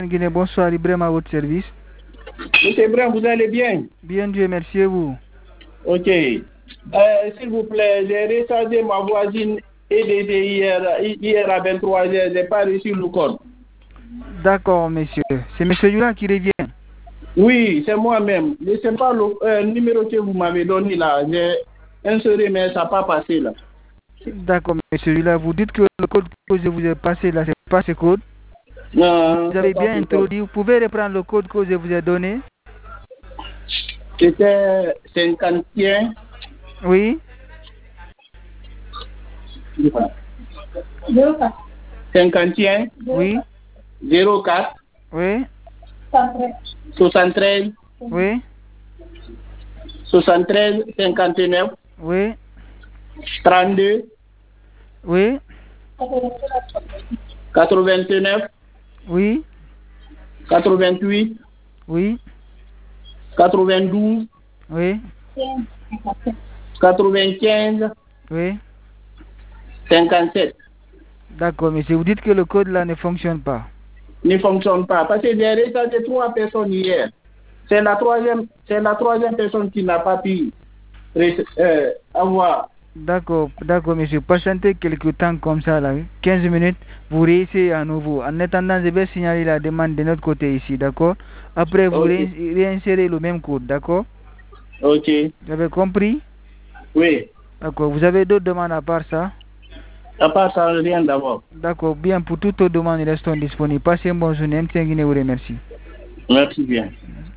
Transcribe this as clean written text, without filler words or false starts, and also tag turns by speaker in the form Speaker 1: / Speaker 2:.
Speaker 1: Guinée, bonsoir, Ibrahim à votre service.
Speaker 2: Monsieur Ibrahim, vous allez bien?
Speaker 1: Bien, Dieu merci, et vous?
Speaker 2: Ok. S'il vous plaît, j'ai rechargé ma voisine EDD hier à 23h. J'ai pas reçu le code.
Speaker 1: D'accord, monsieur. C'est monsieur Yula qui revient.
Speaker 2: Oui, c'est moi-même. Je ne sais pas le numéro que vous m'avez donné là. J'ai inséré, mais ça n'a pas passé là.
Speaker 1: D'accord, monsieur Yula. Vous dites que le code que je vous ai passé là, c'est pas ce code?
Speaker 2: Non,
Speaker 1: vous avez bien introduit. Vous pouvez reprendre le code que je vous ai donné?
Speaker 2: C'était 51.
Speaker 1: Oui.
Speaker 2: 51.
Speaker 1: Oui.
Speaker 2: 04.
Speaker 1: Oui.
Speaker 2: 73.
Speaker 1: Oui.
Speaker 2: 73. 59.
Speaker 1: Oui.
Speaker 2: 32.
Speaker 1: Oui.
Speaker 2: 89.
Speaker 1: Oui.
Speaker 2: 88.
Speaker 1: Oui.
Speaker 2: 92.
Speaker 1: Oui.
Speaker 2: 95.
Speaker 1: Oui.
Speaker 2: 57.
Speaker 1: D'accord, monsieur. Vous dites que le code là ne fonctionne pas.
Speaker 2: Ne fonctionne pas. Parce que j'ai rechargé 3 personnes hier. C'est la troisième personne qui n'a pas pu avoir.
Speaker 1: D'accord, monsieur. Patientez quelques temps comme ça, là, 15 minutes, vous réessayez à nouveau. En attendant, je vais signaler la demande de notre côté ici, d'accord? Après, vous réinsérez le même code, d'accord?
Speaker 2: Ok.
Speaker 1: Vous avez compris?
Speaker 2: Oui.
Speaker 1: D'accord. Vous avez d'autres demandes à part ça?
Speaker 2: À part ça, rien d'abord.
Speaker 1: D'accord. Bien, pour toutes les demandes, restons disponibles. Passez une bonne journée. M. Guinée vous remercie.
Speaker 2: Merci bien.